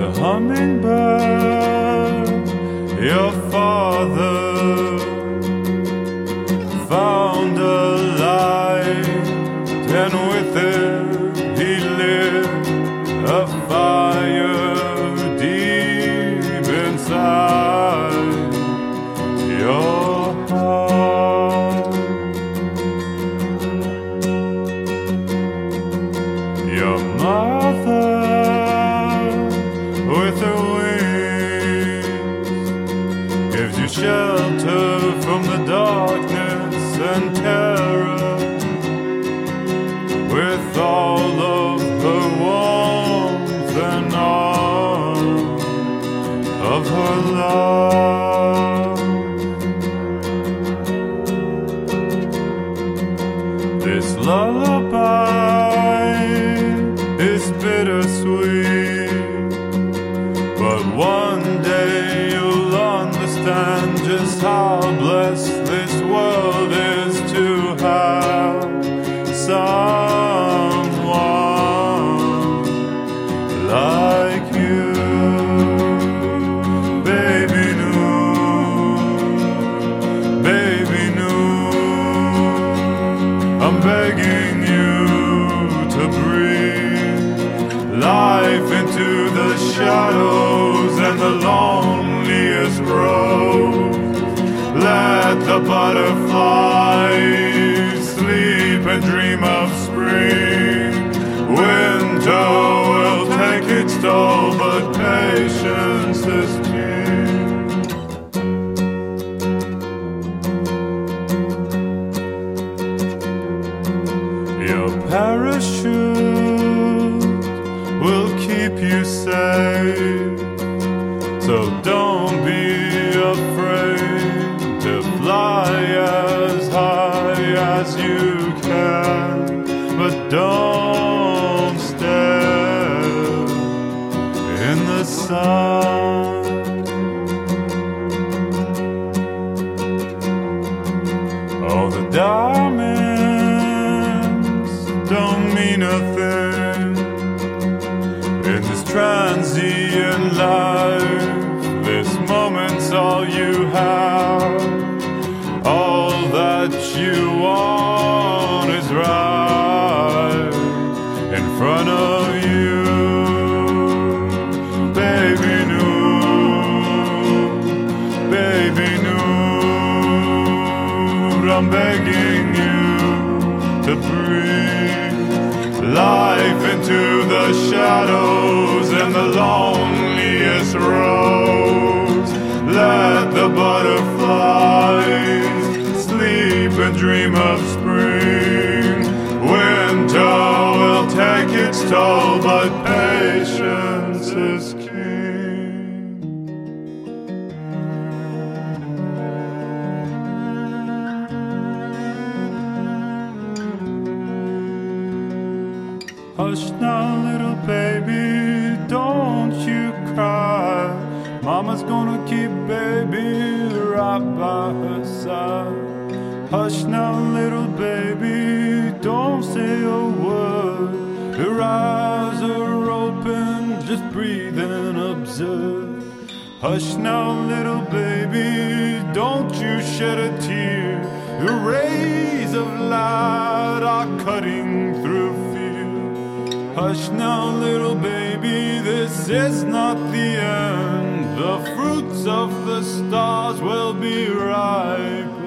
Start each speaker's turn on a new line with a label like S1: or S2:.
S1: hummingbird, your father found a light, and with it he lit a fire deep inside your heart. Your mother with her wings gives you shelter from the darkness and terror, with all of her warmth and arms of her love. This lullaby is bittersweet, but one day you'll understand just how blessed this world is to have someone like you. Baby Noor, baby Noor, I'm begging you to breathe life into the shadows and the loneliest road. Let the butterflies sleep and dream of spring. Winter will take its toll, but patience is king. Your parachute will keep you safe, so don't be afraid to fly as high as you can, but don't stare in the sun. All the diamonds don't mean a thing in this transient life. This moment's all you have. All that you want is right in front of you. Baby Noor, baby Noor, I'm begging you to breathe life into the shadows and the loneliest roads. Let the butterflies sleep and dream of spring. Winter will take its toll, but patience is king. Hush now, little baby, don't you cry. Mama's gonna keep baby right by her side. Hush now, little baby, don't say a word. Her eyes are open, just breathe and observe. Hush now, little baby, don't you shed a tear. The rays of light are cutting through fear. Hush now, little baby, this is not the end. The fruits of the stars will be ripe